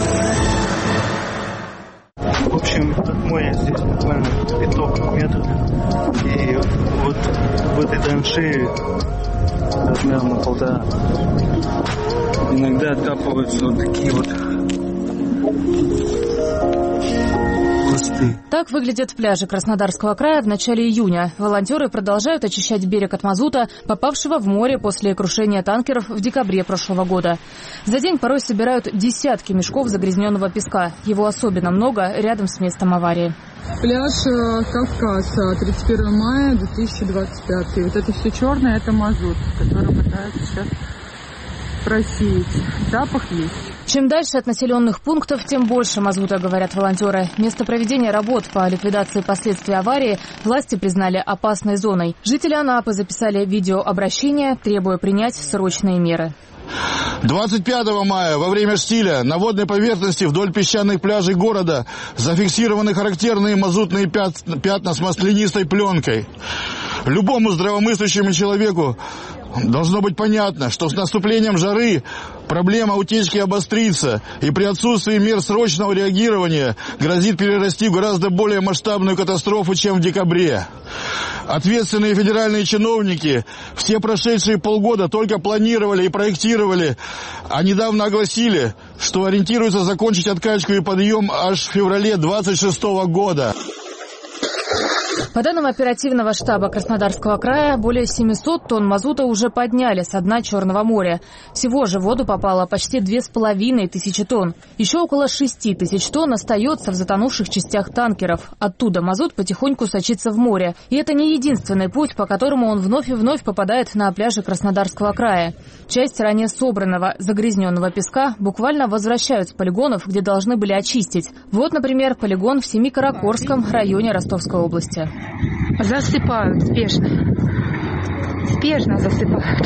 В общем, от моря здесь буквально приток метр. И вот в этой траншеи размером на 1,5 иногда откапываются вот такие вот пласты. Так выглядят пляжи Краснодарского края в начале июня. Волонтеры продолжают очищать берег от мазута, попавшего в море после крушения танкеров в декабре прошлого года. За день порой собирают десятки мешков загрязненного песка. Его особенно много рядом с местом аварии. Пляж Кавказ, 31 мая 2025. Вот это все черное, это мазут, который пытаются сейчас спросить. Запах есть. Чем дальше от населенных пунктов, тем больше мазута, говорят волонтеры. Место проведения работ по ликвидации последствий аварии власти признали опасной зоной. Жители Анапы записали видеообращение, требуя принять срочные меры. 25 мая во время штиля на водной поверхности вдоль песчаных пляжей города зафиксированы характерные мазутные пятна с маслянистой пленкой. Любому здравомыслящему человеку должно быть понятно, что с наступлением жары проблема утечки обострится, и при отсутствии мер срочного реагирования грозит перерасти в гораздо более масштабную катастрофу, чем в декабре. Ответственные федеральные чиновники все прошедшие полгода только планировали и проектировали, а недавно огласили, что ориентируются закончить откачку и подъем аж в феврале 2026 года. По данным оперативного штаба Краснодарского края, более 700 тонн мазута уже подняли со дна Черного моря. Всего же в воду попало почти 2500 тонн. Еще около 6000 тонн остается в затонувших частях танкеров. Оттуда мазут потихоньку сочится в море. И это не единственный путь, по которому он вновь и вновь попадает на пляжи Краснодарского края. Часть ранее собранного загрязненного песка буквально возвращают с полигонов, где должны были очистить. Вот, например, полигон в Семикаракорском районе Ростовской области. Засыпают спешно. Спешно засыпают.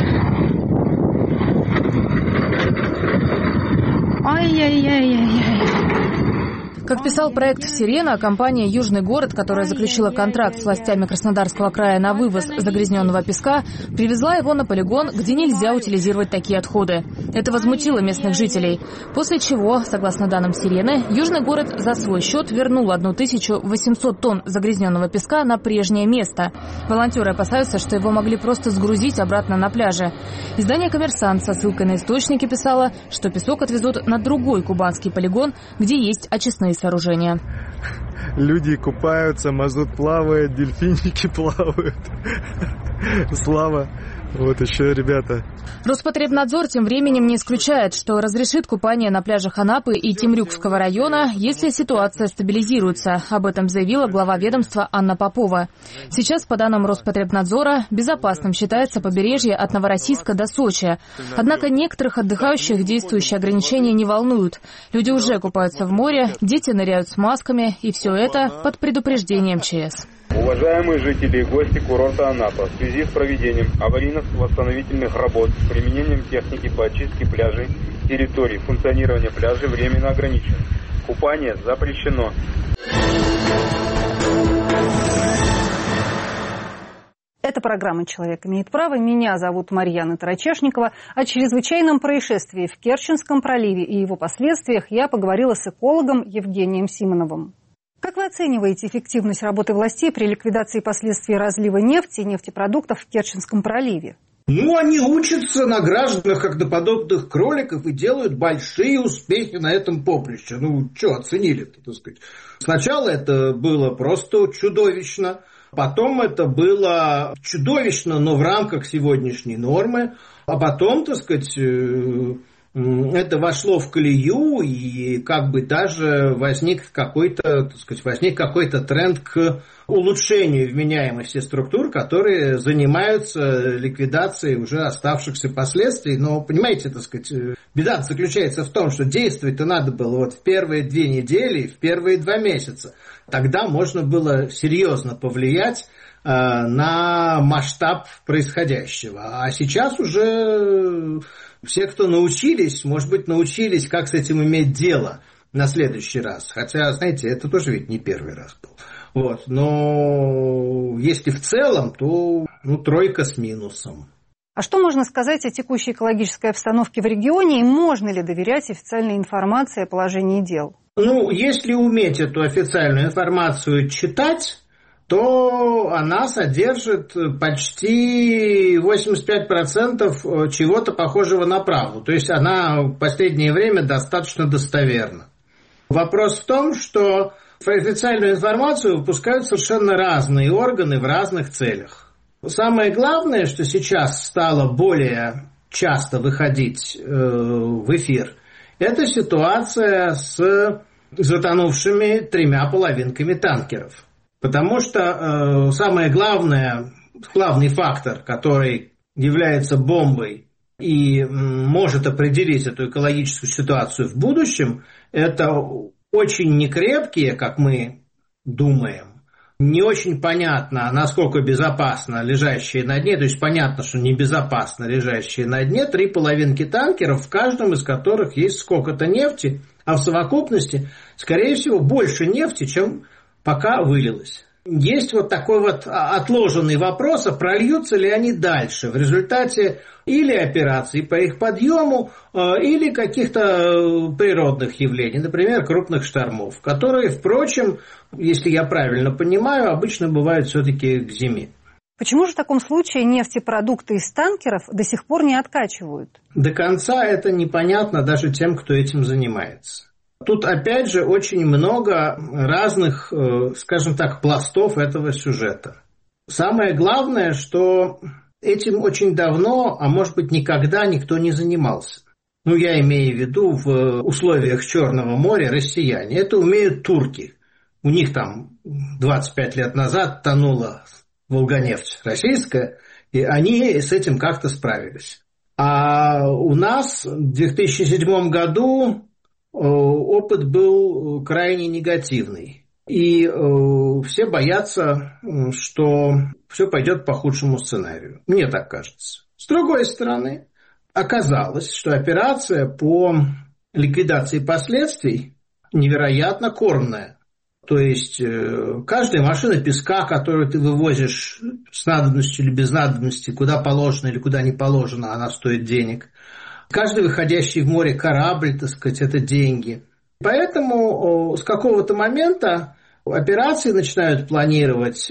Ай-яй-яй-яй-яй. Как писал проект «Сирена», компания «Южный город», которая заключила контракт с властями Краснодарского края на вывоз загрязненного песка, привезла его на полигон, где нельзя утилизировать такие отходы. Это возмутило местных жителей. После чего, согласно данным «Сирены», Южный город за свой счет вернул 1800 тонн загрязненного песка на прежнее место. Волонтеры опасаются, что его могли просто сгрузить обратно на пляже. Издание «Коммерсант» со ссылкой на источники писало, что песок отвезут на другой кубанский полигон, где есть очистные сооружения. Люди купаются, мазут плавает, дельфинчики плавают. Слава. Вот еще, ребята. Роспотребнадзор тем временем не исключает, что разрешит купание на пляжах Анапы и Темрюкского района, если ситуация стабилизируется. Об этом заявила глава ведомства Анна Попова. Сейчас, по данным Роспотребнадзора, безопасным считается побережье от Новороссийска до Сочи. Однако некоторых отдыхающих действующие ограничения не волнуют. Люди уже купаются в море, дети ныряют с масками, и все это под предупреждением МЧС. Уважаемые жители и гости курорта Анапа, в связи с проведением аварийно-восстановительных работ с применением техники по очистке пляжей, территорий, функционирование пляжей временно ограничено. Купание запрещено. Это программа «Человек имеет право». Меня зовут Марьяна Тарачешникова. О чрезвычайном происшествии в Керченском проливе и его последствиях я поговорила с экологом Евгением Симоновым. Как вы оцениваете эффективность работы властей при ликвидации последствий разлива нефти и нефтепродуктов в Керченском проливе? Они учатся на гражданах, как на подобных кроликов, и делают большие успехи на этом поприще. Что оценили-то, так сказать? Сначала это было просто чудовищно, потом это было чудовищно, но в рамках сегодняшней нормы, а потом, так сказать, это вошло в колею, и как бы даже возник какой-то тренд к улучшению вменяемости структур, которые занимаются ликвидацией уже оставшихся последствий. Но, понимаете, так сказать, беда заключается в том, что действовать-то надо было в первые 2 недели, в первые 2 месяца. Тогда можно было серьезно повлиять на масштаб происходящего. А сейчас уже все, кто научились, может быть, научились, как с этим иметь дело на следующий раз. Хотя, знаете, это тоже ведь не первый раз был. Но если в целом, то 3 с минусом. А что можно сказать о текущей экологической обстановке в регионе, и можно ли доверять официальной информации о положении дел? Если уметь эту официальную информацию читать, то она содержит почти 85% чего-то похожего на правду. То есть она в последнее время достаточно достоверна. Вопрос в том, что официальную информацию выпускают совершенно разные органы в разных целях. Самое главное, что сейчас стало более часто выходить в эфир, это ситуация с затонувшими 3 половинками танкеров. Потому что главный фактор, который является бомбой и может определить эту экологическую ситуацию в будущем, это очень некрепкие, как мы думаем, не очень понятно, насколько безопасно лежащие на дне, то есть понятно, что небезопасно лежащие на дне 3 половинки танкеров, в каждом из которых есть сколько-то нефти, а в совокупности, скорее всего, больше нефти, чем пока вылилось. Есть вот такой вот отложенный вопрос, а прольются ли они дальше в результате или операций по их подъему, или каких-то природных явлений, например, крупных штормов, которые, впрочем, если я правильно понимаю, обычно бывают все-таки к зиме. Почему же в таком случае нефтепродукты из танкеров до сих пор не откачивают? До конца это непонятно даже тем, кто этим занимается. Тут, опять же, очень много разных, скажем так, пластов этого сюжета. Самое главное, что этим очень давно, а может быть никогда никто не занимался. Ну, я имею в виду в условиях Черного моря россияне. Это умеют турки. У них там 25 лет назад тонула Волганефть российская, и они с этим как-то справились. А у нас в 2007 году опыт был крайне негативный. И все боятся, что все пойдет по худшему сценарию. Мне так кажется. С другой стороны, оказалось, что операция по ликвидации последствий невероятно кормная. То есть каждая машина песка, которую ты вывозишь с надобностью или без надобности, куда положено или куда не положено, она стоит денег. Каждый выходящий в море корабль, так сказать, это деньги. Поэтому с какого-то момента операции начинают планировать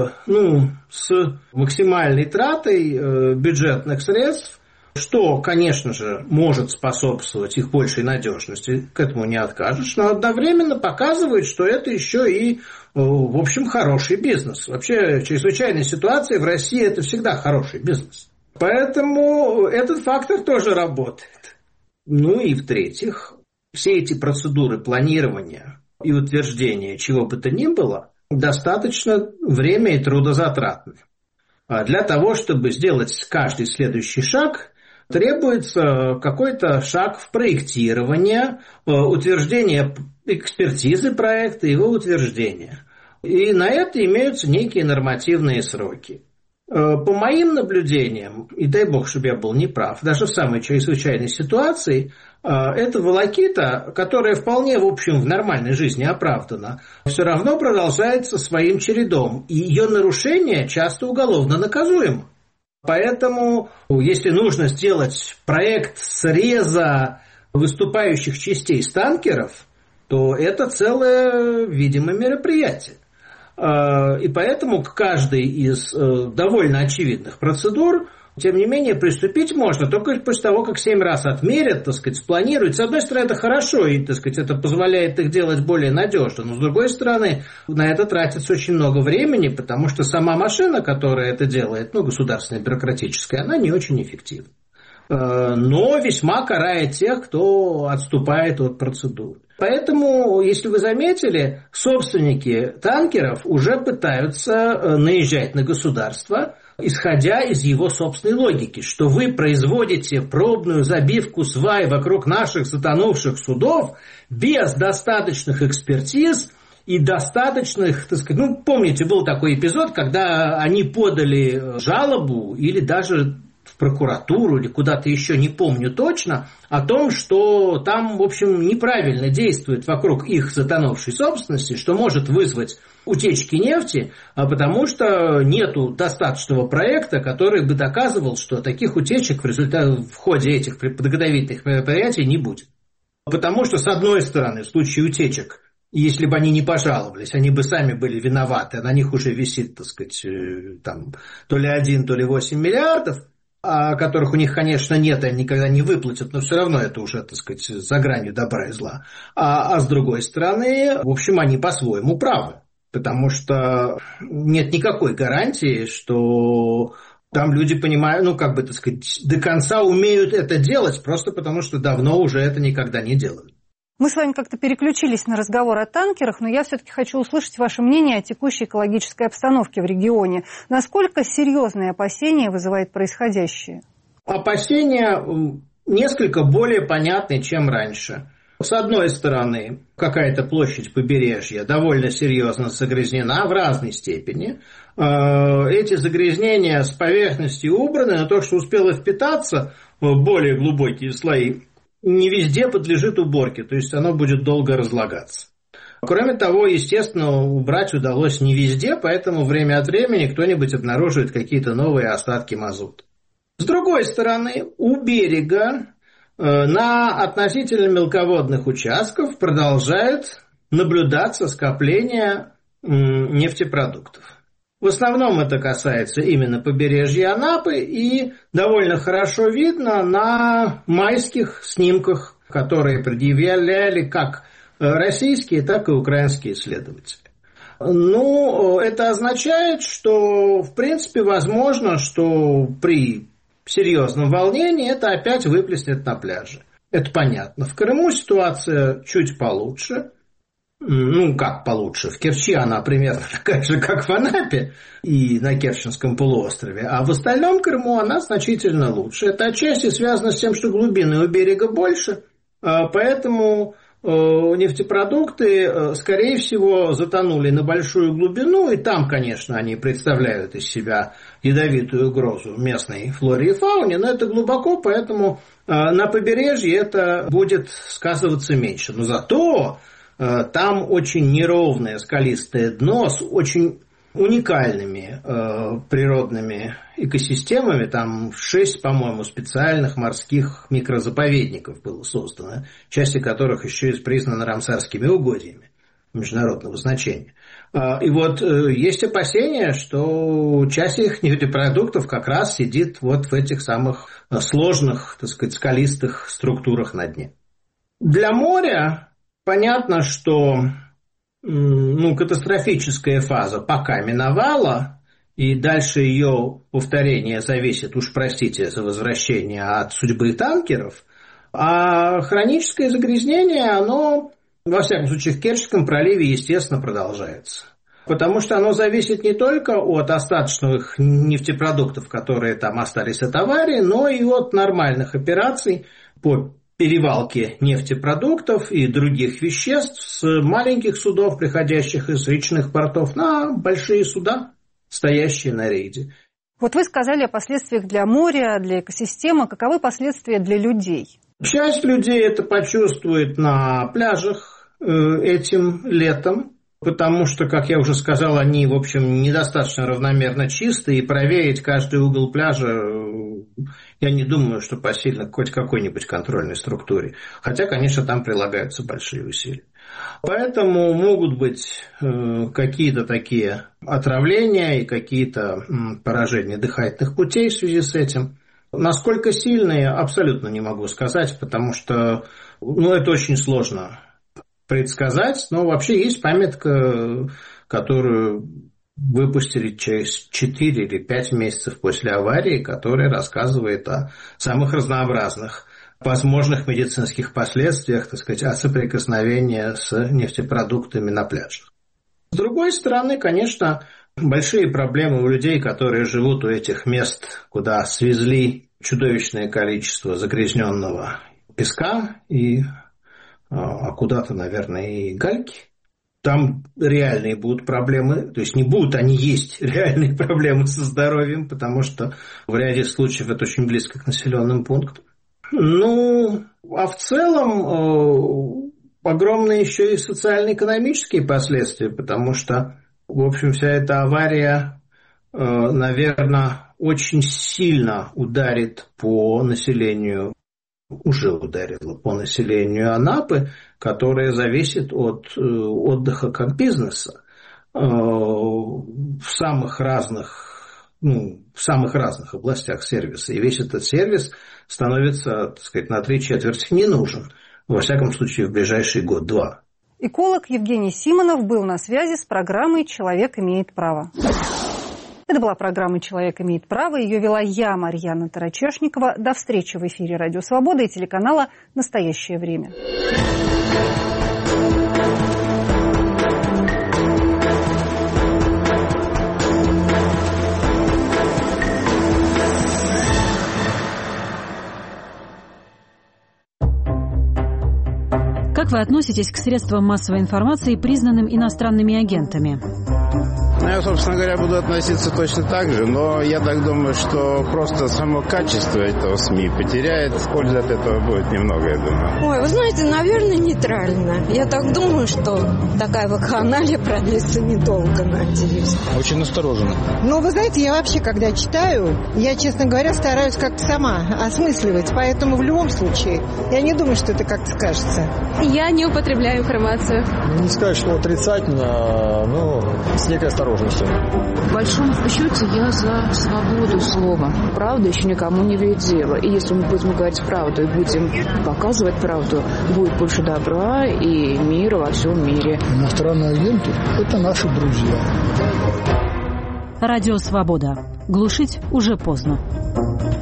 с максимальной тратой бюджетных средств, что, конечно же, может способствовать их большей надежности, к этому не откажешь, но одновременно показывает, что это еще и, в общем, хороший бизнес. Вообще, чрезвычайная ситуация в России – это всегда хороший бизнес. Поэтому этот фактор тоже работает. Ну и в-третьих, все эти процедуры планирования и утверждения чего бы то ни было достаточно время и трудозатратны. А для того, чтобы сделать каждый следующий шаг, требуется какой-то шаг в проектирование, утверждение экспертизы проекта, его утверждение. И на это имеются некие нормативные сроки. По моим наблюдениям, и дай бог, чтобы я был неправ, даже в самой чрезвычайной ситуации, эта волокита, которая вполне, в общем, в нормальной жизни оправдана, все равно продолжается своим чередом, и ее нарушение часто уголовно наказуемо. Поэтому, если нужно сделать проект среза выступающих частей с танкеров, то это целое, видимо, мероприятие. И поэтому к каждой из довольно очевидных процедур, тем не менее, приступить можно только после того, как 7 раз отмерят, так сказать, спланируют. С одной стороны, это хорошо, и, так сказать, это позволяет их делать более надежно. Но, с другой стороны, на это тратится очень много времени, потому что сама машина, которая это делает, государственная, бюрократическая, она не очень эффективна. Но весьма карает тех, кто отступает от процедуры. Поэтому, если вы заметили, собственники танкеров уже пытаются наезжать на государство, исходя из его собственной логики, что вы производите пробную забивку свай вокруг наших затонувших судов без достаточных экспертиз и достаточных, так сказать, помните, был такой эпизод, когда они подали жалобу или даже в прокуратуру или куда-то еще, не помню точно, о том, что там, в общем, неправильно действует вокруг их затонувшей собственности, что может вызвать утечки нефти, потому что нету достаточного проекта, который бы доказывал, что таких утечек в ходе этих подготовительных мероприятий не будет. Потому что, с одной стороны, в случае утечек, если бы они не пожаловались, они бы сами были виноваты, на них уже висит, так сказать, там, то ли 1, то ли 8 миллиардов, которых у них, конечно, нет, и они никогда не выплатят, но все равно это уже, так сказать, за гранью добра и зла. А с другой стороны, в общем, они по-своему правы, потому что нет никакой гарантии, что там люди понимают, так сказать, до конца умеют это делать, просто потому что давно уже это никогда не делали. Мы с вами как-то переключились на разговор о танкерах, но я все-таки хочу услышать ваше мнение о текущей экологической обстановке в регионе. Насколько серьезные опасения вызывает происходящее? опасения несколько более понятны, чем раньше. С одной стороны, какая-то площадь побережья довольно серьезно загрязнена в разной степени. Эти загрязнения с поверхности убраны, но то, что успело впитаться в более глубокие слои, не везде подлежит уборке, то есть оно будет долго разлагаться. Кроме того, естественно, убрать удалось не везде, поэтому время от времени кто-нибудь обнаруживает какие-то новые остатки мазута. С другой стороны, у берега на относительно мелководных участках продолжает наблюдаться скопление нефтепродуктов. В основном это касается именно побережья Анапы, и довольно хорошо видно на майских снимках, которые предъявляли как российские, так и украинские исследователи. Это означает, что, в принципе, возможно, что при серьезном волнении это опять выплеснет на пляже. Это понятно. В Крыму ситуация чуть получше. Как получше? В Керчи она примерно такая же, как в Анапе и на Керченском полуострове. А в остальном Крыму она значительно лучше. Это отчасти связано с тем, что глубины у берега больше, поэтому нефтепродукты, скорее всего, затонули на большую глубину, и там, конечно, они представляют из себя ядовитую угрозу местной флоре и фауне, но это глубоко, поэтому на побережье это будет сказываться меньше. Но зато там очень неровное скалистое дно с очень уникальными природными экосистемами. Там 6, по-моему, специальных морских микрозаповедников было создано, части которых еще и признаны рамсарскими угодьями международного значения. И есть опасения, что часть их нефтепродуктов как раз сидит в этих самых сложных, так сказать, скалистых структурах на дне. Для моря понятно, что катастрофическая фаза пока миновала, и дальше ее повторение зависит, уж простите за возвращение, от судьбы танкеров, а хроническое загрязнение, оно, во всяком случае, в Керченском проливе, естественно, продолжается. Потому что оно зависит не только от остаточных нефтепродуктов, которые там остались от аварии, но и от нормальных операций по перевалки нефтепродуктов и других веществ с маленьких судов, приходящих из речных портов, на большие суда, стоящие на рейде. Вот вы сказали о последствиях для моря, для экосистемы. Каковы последствия для людей? Часть людей это почувствует на пляжах этим летом, потому что, как я уже сказал, они, в общем, недостаточно равномерно чисты, и проверить каждый угол пляжа я не думаю, что посильно хоть какой-нибудь контрольной структуре. Хотя, конечно, там прилагаются большие усилия. Поэтому могут быть какие-то такие отравления и какие-то поражения дыхательных путей в связи с этим. Насколько сильные, абсолютно не могу сказать, потому что это очень сложно предсказать. Но вообще есть памятка, которую выпустили через 4 или 5 месяцев после аварии, которая рассказывает о самых разнообразных возможных медицинских последствиях, так сказать, от соприкосновения с нефтепродуктами на пляжах. С другой стороны, конечно, большие проблемы у людей, которые живут у этих мест, куда свезли чудовищное количество загрязненного песка и куда-то, наверное, и гальки. Там реальные будут проблемы, то есть не будут, они есть реальные проблемы со здоровьем, потому что в ряде случаев это очень близко к населенным пунктам. А в целом огромные еще и социально-экономические последствия, потому что, в общем, вся эта авария, наверное, очень сильно ударит по населению, уже ударила по населению Анапы, которое зависит от отдыха как бизнеса в самых разных областях сервиса. И весь этот сервис становится, так сказать, на 3/4 не нужен. Во всяком случае, в ближайший год-два. Эколог Евгений Симонов был на связи с программой «Человек имеет право». Это была программа «Человек имеет право». Ее вела я, Марьяна Тарачешникова. До встречи в эфире «Радио Свобода» и телеканала «Настоящее время». Как вы относитесь к средствам массовой информации, признанным иностранными агентами? Я, собственно говоря, буду относиться точно так же, но я так думаю, что просто само качество этого СМИ потеряет. Пользы от этого будет немного, я думаю. Ой, вы знаете, наверное, нейтрально. Я так думаю, что такая вакханалия продлится недолго, надеюсь. Очень настороженно. Ну, вы знаете, я вообще, когда читаю, я, честно говоря, стараюсь как-то сама осмысливать. Поэтому в любом случае, я не думаю, что это как-то скажется. Я не употребляю информацию. Не сказать, что отрицательно, но с некой осторожностью. В большом счете я за свободу слова. Правда еще никому не вредит дело. И если мы будем говорить правду и будем показывать правду, будет больше добра и мира во всем мире. Иностранные агенты – это наши друзья. Радио «Свобода». Глушить уже поздно.